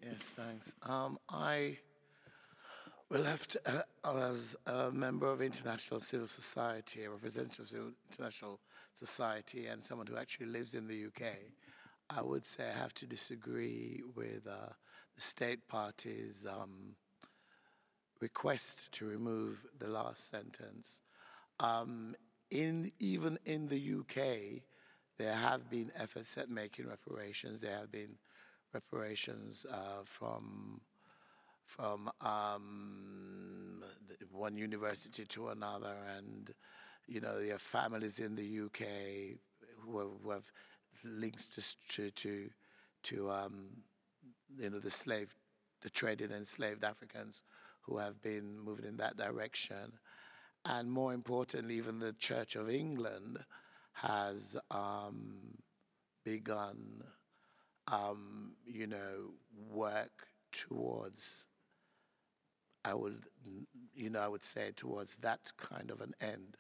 Yes, thanks. I will have to, as a member of international civil society, a representative of international society, and someone who actually lives in the UK, I would say I have to disagree with the state party's request to remove the last sentence. Um, even in the UK, there have been efforts at making reparations. There have been reparations from one university to another, and there are families in the UK who have links to the traded enslaved Africans who have been moving in that direction. And more importantly, even the Church of England has begun, work towards, I would, I would say towards that kind of an end.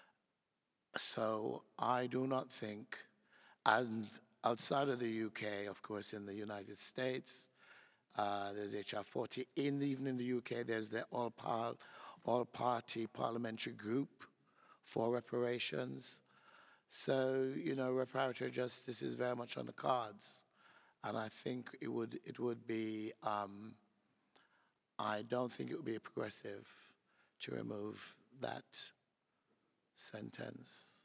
So I do not think, and outside of the UK, of course, in the United States, there's HR 40. Even in the UK, there's the all-party parliamentary group for reparations. So, reparatory justice is very much on the cards, and I think it would be. I don't think it would be progressive to remove that sentence.